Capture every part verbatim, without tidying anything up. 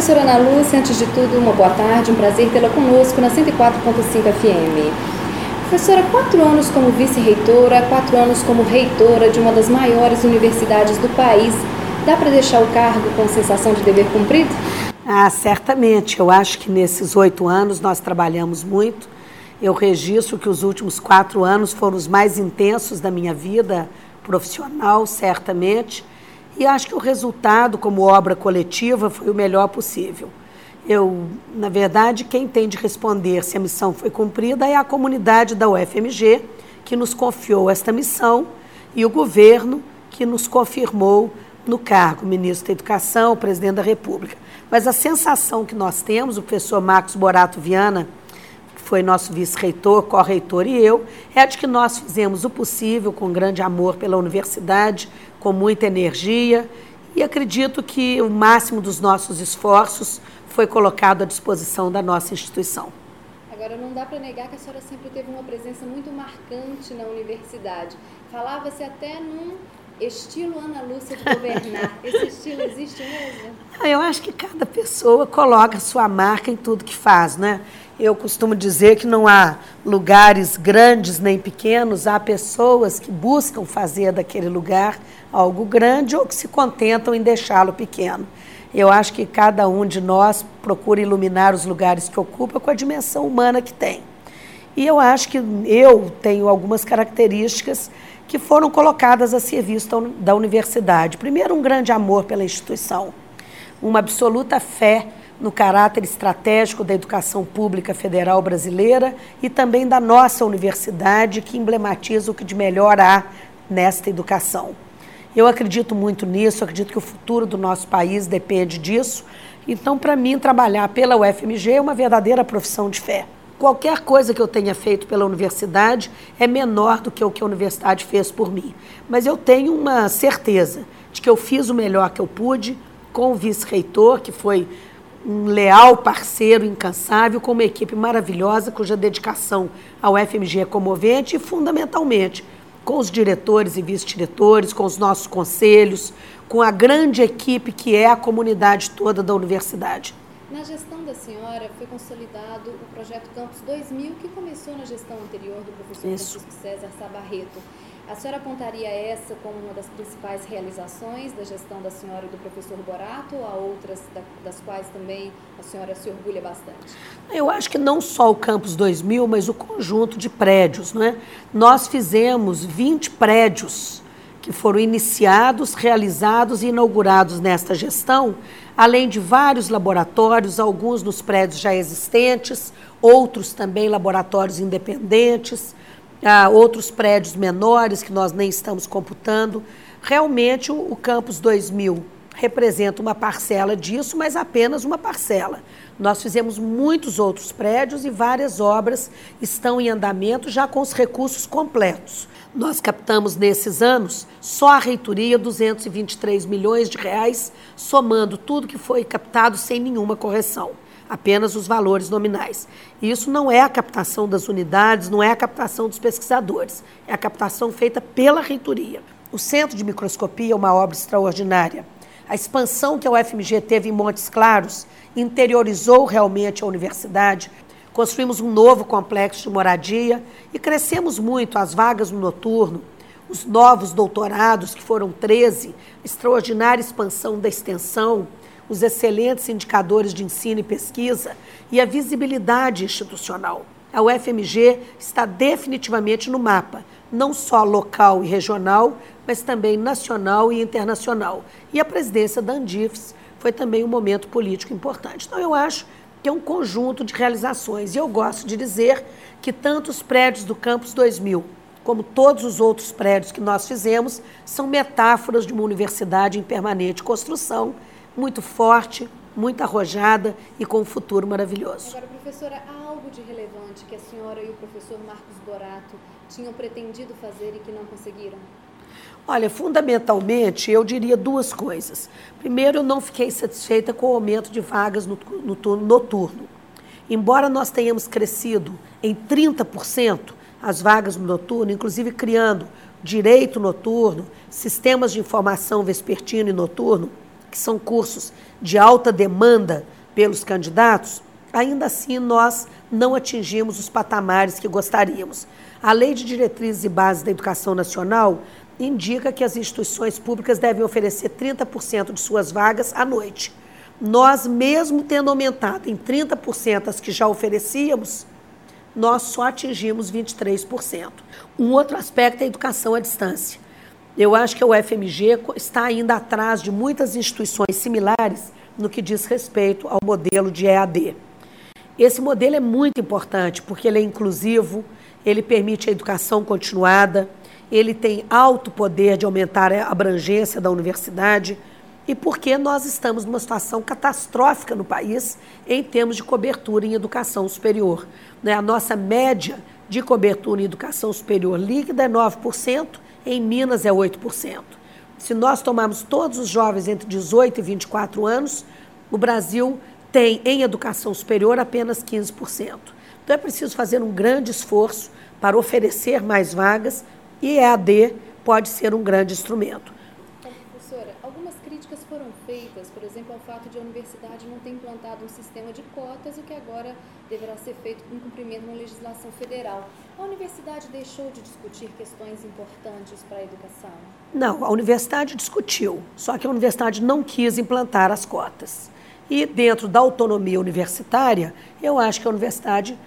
Professora Ana Lúcia, antes de tudo, uma boa tarde, um prazer tê-la conosco na cento e quatro ponto cinco F M. Professora, quatro anos como vice-reitora, quatro anos como reitora de uma das maiores universidades do país, dá para deixar o cargo com sensação de dever cumprido? Ah, certamente. Eu acho que nesses oito anos nós trabalhamos muito. Eu registro que os últimos quatro anos foram os mais intensos da minha vida profissional, certamente. E acho que o resultado, como obra coletiva, foi o melhor possível. Eu, na verdade, quem tem de responder se a missão foi cumprida é a comunidade da U F M G, que nos confiou esta missão, e o governo, que nos confirmou no cargo, o ministro da Educação, o presidente da República. Mas a sensação que nós temos, o professor Marcos Borato Viana, que foi nosso vice-reitor, co-reitor e eu, é de que nós fizemos o possível com grande amor pela universidade, com muita energia, e acredito que o máximo dos nossos esforços foi colocado à disposição da nossa instituição. Agora, não dá para negar que a senhora sempre teve uma presença muito marcante na universidade. Falava-se até num estilo Ana Lúcia de governar. Esse estilo existe mesmo? Eu acho que cada pessoa coloca sua marca em tudo que faz, né? Eu costumo dizer que não há lugares grandes nem pequenos, há pessoas que buscam fazer daquele lugar algo grande ou que se contentam em deixá-lo pequeno. Eu acho que cada um de nós procura iluminar os lugares que ocupa com a dimensão humana que tem. E eu acho que eu tenho algumas características que foram colocadas a serviço da universidade. Primeiro, um grande amor pela instituição, uma absoluta fé no caráter estratégico da educação pública federal brasileira e também da nossa universidade, que emblematiza o que de melhor há nesta educação. Eu acredito muito nisso, acredito que o futuro do nosso país depende disso. Então, para mim, trabalhar pela U F M G é uma verdadeira profissão de fé. Qualquer coisa que eu tenha feito pela universidade é menor do que o que a universidade fez por mim. Mas eu tenho uma certeza de que eu fiz o melhor que eu pude com o vice-reitor, que foi um leal parceiro incansável, com uma equipe maravilhosa, cuja dedicação ao F M G é comovente e, fundamentalmente, com os diretores e vice-diretores, com os nossos conselhos, com a grande equipe que é a comunidade toda da universidade. Na gestão da senhora foi consolidado o projeto Campus dois mil, que começou na gestão anterior do professor Isso. Francisco César Sabarreto. A senhora apontaria essa como uma das principais realizações da gestão da senhora e do professor Borato, ou há outras das quais também a senhora se orgulha bastante? Eu acho que não só o Campus dois mil, mas o conjunto de prédios, não é? Nós fizemos vinte prédios que foram iniciados, realizados e inaugurados nesta gestão, além de vários laboratórios, alguns nos prédios já existentes, outros também laboratórios independentes, ah, outros prédios menores que nós nem estamos computando. Realmente o, o Campus dois mil representa uma parcela disso, mas apenas uma parcela. Nós fizemos muitos outros prédios e várias obras estão em andamento já com os recursos completos. Nós captamos nesses anos, só a reitoria, duzentos e vinte e três milhões de reais, somando tudo que foi captado sem nenhuma correção, apenas os valores nominais. Isso não é a captação das unidades, não é a captação dos pesquisadores, é a captação feita pela reitoria. O Centro de Microscopia é uma obra extraordinária. A expansão que a U F M G teve em Montes Claros interiorizou realmente a universidade. Construímos um novo complexo de moradia e crescemos muito as vagas no noturno, os novos doutorados, que foram treze, extraordinária expansão da extensão, os excelentes indicadores de ensino e pesquisa e a visibilidade institucional. A U F M G está definitivamente no mapa, não só local e regional, mas também nacional e internacional. E a presidência da Andifes foi também um momento político importante. Então, eu acho que é um conjunto de realizações. E eu gosto de dizer que tanto os prédios do Campus dois mil, como todos os outros prédios que nós fizemos, são metáforas de uma universidade em permanente construção, muito forte, muito arrojada e com um futuro maravilhoso. Agora, professora, há algo de relevante que a senhora e o professor Marcos Borato tinham pretendido fazer e que não conseguiram? Olha, fundamentalmente, eu diria duas coisas. Primeiro, eu não fiquei satisfeita com o aumento de vagas no, no turno noturno. Embora nós tenhamos crescido em trinta por cento as vagas no noturno, inclusive criando direito noturno, sistemas de informação vespertino e noturno, que são cursos de alta demanda pelos candidatos, ainda assim nós não atingimos os patamares que gostaríamos. A Lei de Diretrizes e Bases da Educação Nacional indica que as instituições públicas devem oferecer trinta por cento de suas vagas à noite. Nós, mesmo tendo aumentado em trinta por cento as que já oferecíamos, nós só atingimos vinte e três por cento. Um outro aspecto é a educação à distância. Eu acho que a U F M G está ainda atrás de muitas instituições similares no que diz respeito ao modelo de E A D. Esse modelo é muito importante porque ele é inclusivo, ele permite a educação continuada, ele tem alto poder de aumentar a abrangência da universidade e porque nós estamos numa situação catastrófica no país em termos de cobertura em educação superior. A nossa média de cobertura em educação superior líquida é nove por cento, em Minas é oito por cento. Se nós tomarmos todos os jovens entre dezoito e vinte e quatro anos, o Brasil tem em educação superior apenas quinze por cento. Então é preciso fazer um grande esforço para oferecer mais vagas e E A D pode ser um grande instrumento. Professora, algumas críticas foram feitas, por exemplo, ao fato de a universidade não ter implantado um sistema de cotas, o que agora deverá ser feito em cumprimento da legislação federal. A universidade deixou de discutir questões importantes para a educação? Não, a universidade discutiu, só que a universidade não quis implantar as cotas. E dentro da autonomia universitária, eu acho que a universidade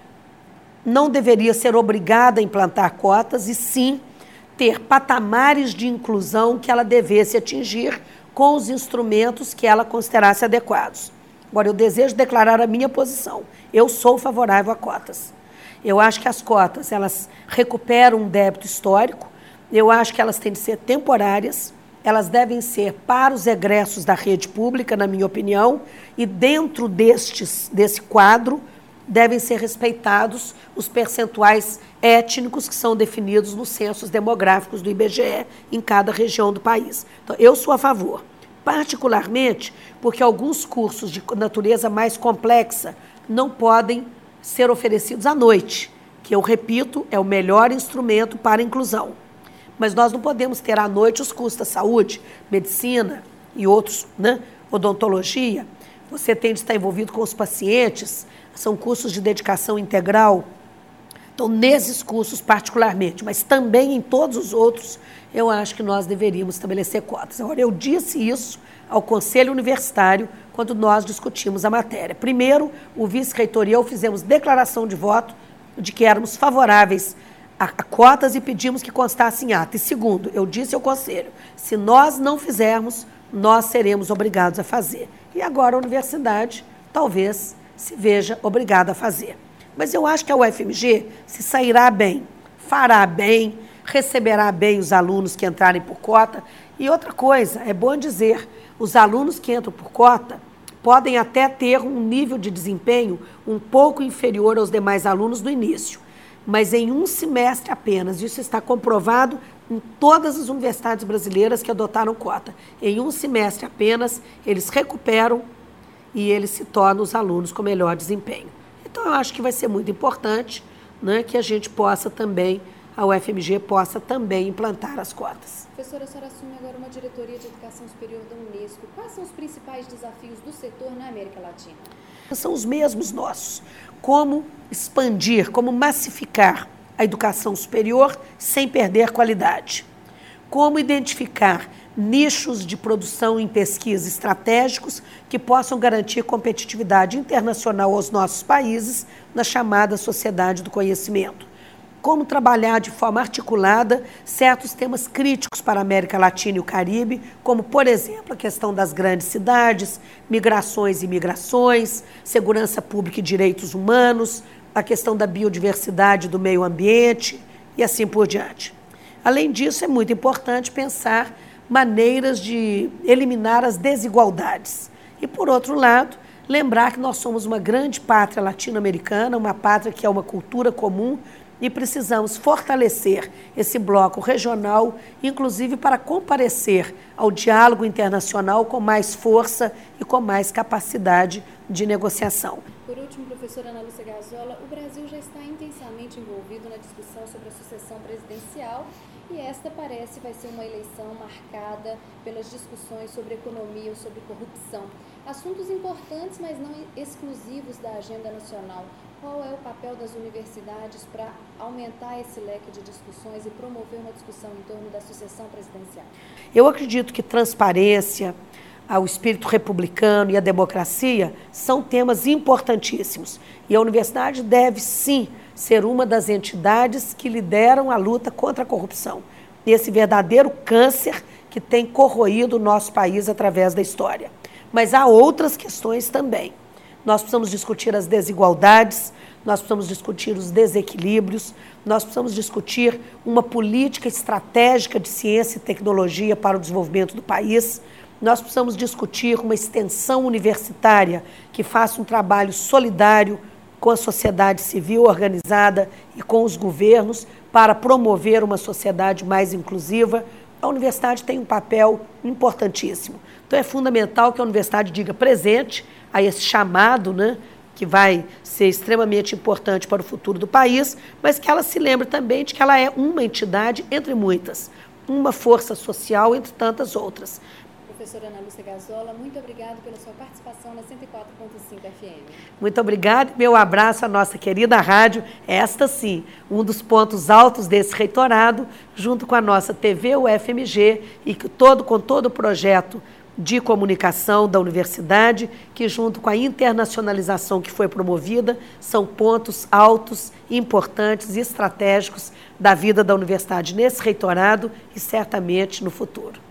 não deveria ser obrigada a implantar cotas e sim ter patamares de inclusão que ela devesse atingir com os instrumentos que ela considerasse adequados. Agora, eu desejo declarar a minha posição. Eu sou favorável a cotas. Eu acho que as cotas, elas recuperam um débito histórico, eu acho que elas têm de ser temporárias, elas devem ser para os egressos da rede pública, na minha opinião, e dentro destes, desse quadro devem ser respeitados os percentuais étnicos que são definidos nos censos demográficos do I B G E em cada região do país. Então, eu sou a favor, particularmente porque alguns cursos de natureza mais complexa não podem ser oferecidos à noite, que, eu repito, é o melhor instrumento para a inclusão. Mas nós não podemos ter à noite os cursos da saúde, medicina e outros, né, odontologia. Você tem de estar envolvido com os pacientes, são cursos de dedicação integral. Então, nesses cursos particularmente, mas também em todos os outros, eu acho que nós deveríamos estabelecer cotas. Agora, eu disse isso ao Conselho Universitário quando nós discutimos a matéria. Primeiro, o vice-reitor e eu fizemos declaração de voto de que éramos favoráveis a, a cotas e pedimos que constasse em ata. E segundo, eu disse ao Conselho, se nós não fizermos, nós seremos obrigados a fazer. E agora a universidade talvez se veja obrigada a fazer. Mas eu acho que a U F M G se sairá bem, fará bem, receberá bem os alunos que entrarem por cota. E outra coisa, é bom dizer, os alunos que entram por cota podem até ter um nível de desempenho um pouco inferior aos demais alunos no início, mas em um semestre apenas, isso está comprovado em todas as universidades brasileiras que adotaram cota. Em um semestre apenas, eles recuperam e eles se tornam os alunos com melhor desempenho. Então, eu acho que vai ser muito importante, né, que a gente possa também, a U F M G possa também implantar as cotas. Professora, a senhora assume agora uma diretoria de educação superior da Unesco. Quais são os principais desafios do setor na América Latina? São os mesmos nossos. Como expandir, como massificar a educação superior sem perder qualidade. Como identificar nichos de produção em pesquisa estratégicos que possam garantir competitividade internacional aos nossos países na chamada sociedade do conhecimento. Como trabalhar de forma articulada certos temas críticos para a América Latina e o Caribe, como, por exemplo, a questão das grandes cidades, migrações e imigrações, segurança pública e direitos humanos, a questão da biodiversidade e do meio ambiente e assim por diante. Além disso, é muito importante pensar maneiras de eliminar as desigualdades. E, por outro lado, lembrar que nós somos uma grande pátria latino-americana, uma pátria que é uma cultura comum e precisamos fortalecer esse bloco regional, inclusive para comparecer ao diálogo internacional com mais força e com mais capacidade de negociação. Por último, professor, Professora Ana Lúcia Gazola, o Brasil já está intensamente envolvido na discussão sobre a sucessão presidencial e esta parece vai ser uma eleição marcada pelas discussões sobre economia ou sobre corrupção. Assuntos importantes, mas não exclusivos da agenda nacional. Qual é o papel das universidades para aumentar esse leque de discussões e promover uma discussão em torno da sucessão presidencial? Eu acredito que transparência, o espírito republicano e a democracia são temas importantíssimos. E a universidade deve, sim, ser uma das entidades que lideram a luta contra a corrupção. Esse verdadeiro câncer que tem corroído o nosso país através da história. Mas há outras questões também. Nós precisamos discutir as desigualdades, nós precisamos discutir os desequilíbrios, nós precisamos discutir uma política estratégica de ciência e tecnologia para o desenvolvimento do país. Nós precisamos discutir uma extensão universitária que faça um trabalho solidário com a sociedade civil organizada e com os governos para promover uma sociedade mais inclusiva. A universidade tem um papel importantíssimo. Então é fundamental que a universidade diga presente a esse chamado, né, que vai ser extremamente importante para o futuro do país, mas que ela se lembre também de que ela é uma entidade entre muitas, uma força social entre tantas outras. Professora Ana Lúcia Gazola, muito obrigada pela sua participação na cento e quatro ponto cinco F M. Muito obrigada. Meu abraço à nossa querida rádio. Esta, sim, um dos pontos altos desse reitorado, junto com a nossa T V, o F M G, e que todo, com todo o projeto de comunicação da universidade, que junto com a internacionalização que foi promovida, são pontos altos, importantes e estratégicos da vida da universidade nesse reitorado e certamente no futuro.